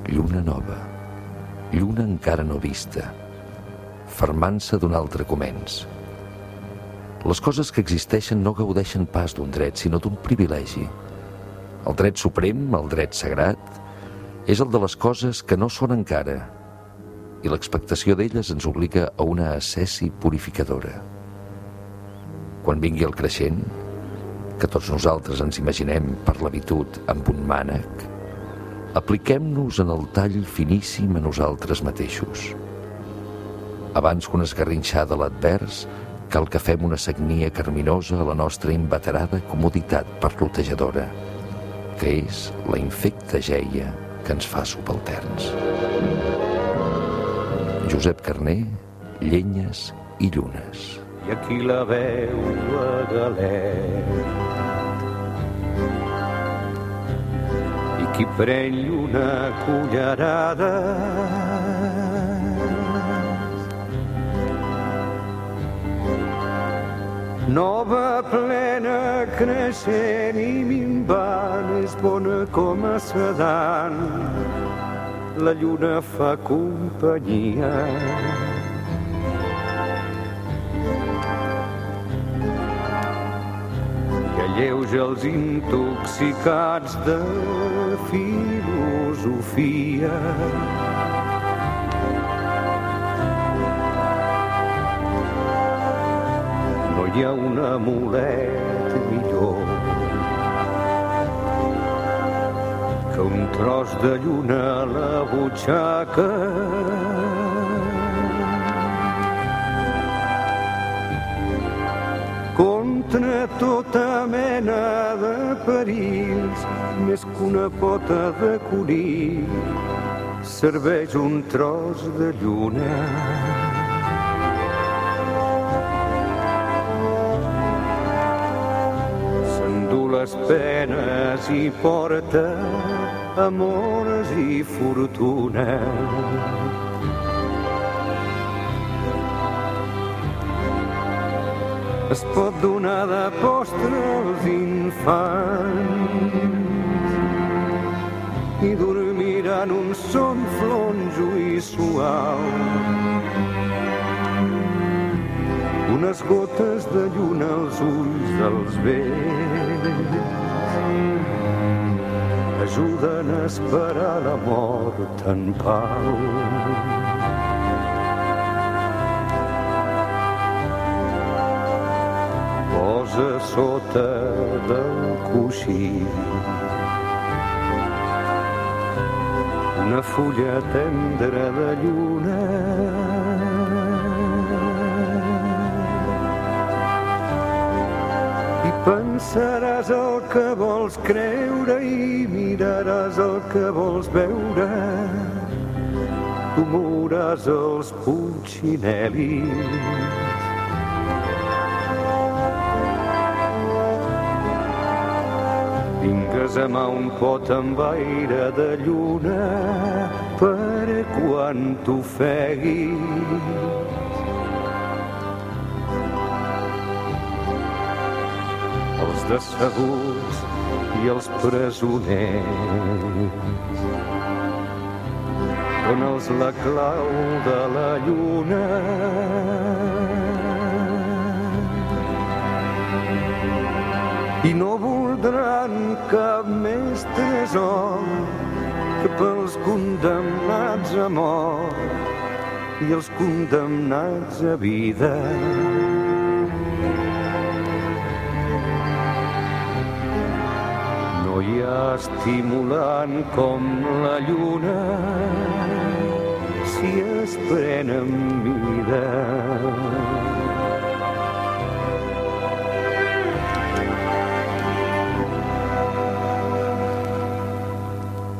lluna nova, lluna encara no vista, fermança d'un altre començ. Les coses que existeixen no gaudeixen pas d'un dret, sinó d'un privilegi. El dret suprem, el dret sagrat, és el de les coses que no són encara, i l'expectació d'elles ens obliga a una ascesi purificadora. Quan vingui el creixent, que tots nosaltres ens imaginem per l'habitud amb un mànec, apliquem-nos en el tall finíssim a nosaltres mateixos. Abans que una esgarrinxada a l'advers, cal que fem una sagnia carminosa a la nostra inveterada comoditat perlotejadora, que és la infecta geia que ens fa subalterns. Josep Carner, Llenyes i llunes. I aquí la veu a galet, i qui pren una cullerada nova, plena, creixent i minvant, és bona com a sedant, la lluna fa companyia. I alleuja els intoxicats de filosofia. No hi ha un amulet millor que un tros de lluna a la butxaca. Contra tota mena de perills, més que una pota de conill, serveix un tros de lluna. Les penes i porta amors i fortuna. Es pot donar de postre als infants i dormiran un son flonjo i suau. Unes gotes de lluna als ulls dels vells ajuden a esperar la mort en pau. Posa sota del coixí una fulla tendra de lluna. Pensaràs el que vols creure i miraràs el que vols veure. Tu mouràs els putxinel·lis. Vingues a mà un pot amb aire de lluna per quan t'ofeguis. Els decebuts i els presoners, dona'ls la clau de la lluna. I no voldran cap més tresor que pels condemnats a mort i els condemnats a vida. No hi ha estimulant com la lluna si es pren amb mida.